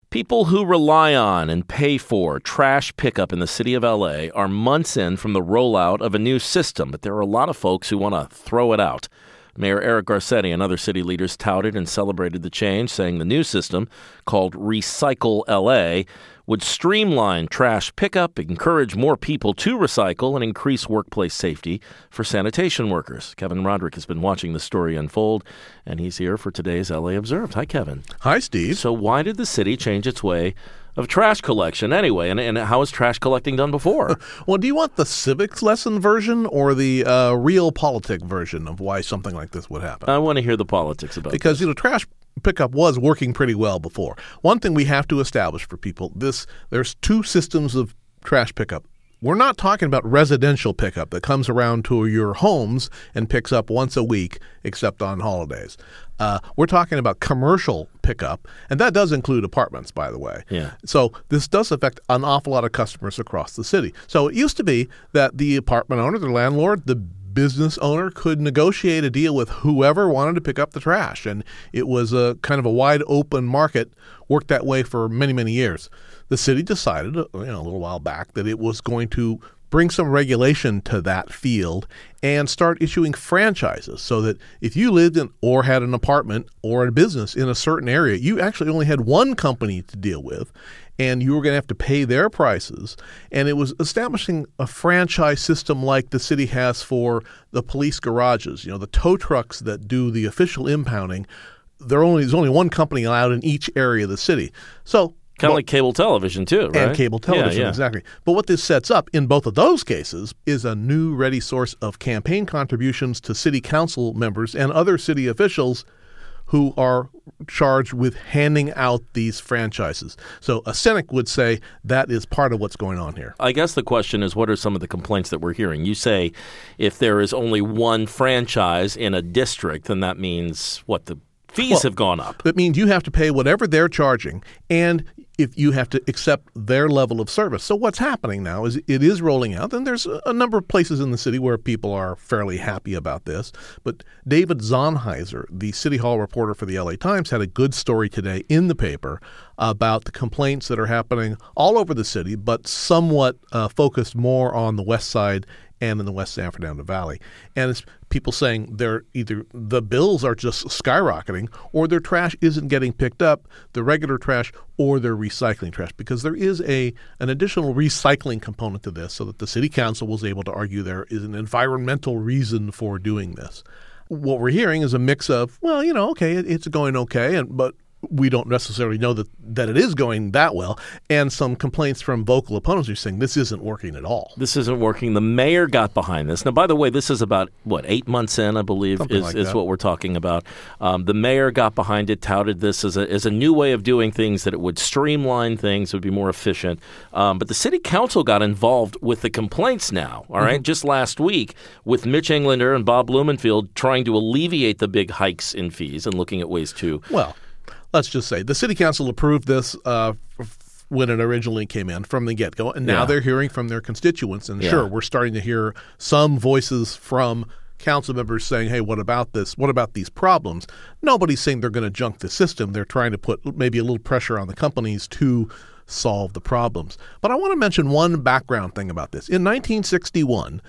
People who rely on and pay for trash pickup in the city of L.A. are months in from the rollout of a new system, but there are a lot of folks who want to throw it out. Mayor Eric Garcetti and other city leaders touted and celebrated the change, saying the new system, called Recycle LA, would streamline trash pickup, encourage more people to recycle, and increase workplace safety for sanitation workers. Kevin Roderick has been watching the story unfold, and he's here for today's LA Observed. Hi, Kevin. Hi, Steve. So why did the city change its way of trash collection anyway, and how is trash collecting done before? Well, do you want the civics lesson version or the realpolitik version of why something like this would happen? I want to hear the politics about it. Because, trash pickup was working pretty well before. One thing we have to establish for people, there's two systems of trash pickup. We're not talking about residential pickup that comes around to your homes and picks up once a week, except on holidays. We're talking about commercial pickup, and that does include apartments, by the way. Yeah. So this does affect an awful lot of customers across the city. So it used to be that the apartment owner, the landlord, the business owner could negotiate a deal with whoever wanted to pick up the trash, and it was a kind of a wide open market, worked that way for many, many years. The city decided a little while back that it was going to bring some regulation to that field and start issuing franchises so that if you lived in or had an apartment or a business in a certain area, you actually only had one company to deal with, and you were going to have to pay their prices. And it was establishing a franchise system like the city has for the police garages, the tow trucks that do the official impounding. There's only one company allowed in each area of the city. So kind of like cable television, too, right? And cable television, exactly. But what this sets up in both of those cases is a new ready source of campaign contributions to city council members and other city officials who are charged with handing out these franchises. So a cynic would say that is part of what's going on here. I guess the question is, what are some of the complaints that we're hearing? You say if there is only one franchise in a district, then that means what, the fees have gone up. It means you have to pay whatever they're charging, and if you have to accept their level of service. So what's happening now is it is rolling out, and there's a number of places in the city where people are fairly happy about this. But David Zonheiser, the City Hall reporter for the LA Times, had a good story today in the paper about the complaints that are happening all over the city, but somewhat focused more on the west side and in the West San Fernando Valley. And it's people saying they're either the bills are just skyrocketing or their trash isn't getting picked up, the regular trash or their recycling trash, because there is an additional recycling component to this so that the city council was able to argue there is an environmental reason for doing this. What we're hearing is a mix of, it's going okay, but we don't necessarily know that it is going that well, and some complaints from vocal opponents who are saying this isn't working at all. This isn't working. The mayor got behind this. Now, by the way, this is about, 8 months in, I believe, is what we're talking about. The mayor got behind it, touted this as a new way of doing things, that it would streamline things, it would be more efficient. But the city council got involved with the complaints now, all right? Just last week with Mitch Englander and Bob Blumenfield trying to alleviate the big hikes in fees and looking at ways to... Well, let's just say the city council approved this when it originally came in from the get-go, and now they're hearing from their constituents. And sure, we're starting to hear some voices from council members saying, hey, what about this? What about these problems? Nobody's saying they're going to junk the system. They're trying to put maybe a little pressure on the companies to solve the problems. But I want to mention one background thing about this. In 1961,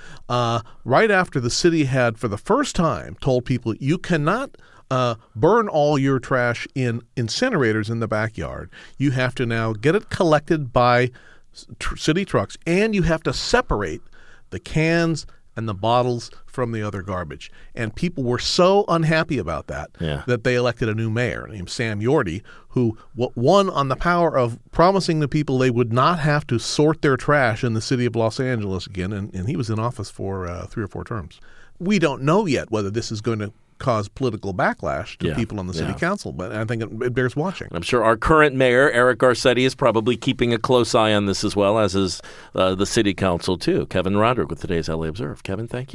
right after the city had, for the first time, told people you cannot burn all your trash in incinerators in the backyard. You have to now get it collected by city trucks, and you have to separate the cans and the bottles from the other garbage. And people were so unhappy about that that they elected a new mayor named Sam Yorty, who won on the power of promising the people they would not have to sort their trash in the city of Los Angeles again. And he was in office for 3 or 4 terms. We don't know yet whether this is going to cause political backlash to people on the city council, but I think it bears watching. I'm sure our current mayor, Eric Garcetti, is probably keeping a close eye on this as well, as is the city council, too. Kevin Roderick with today's LA Observe. Kevin, thank you.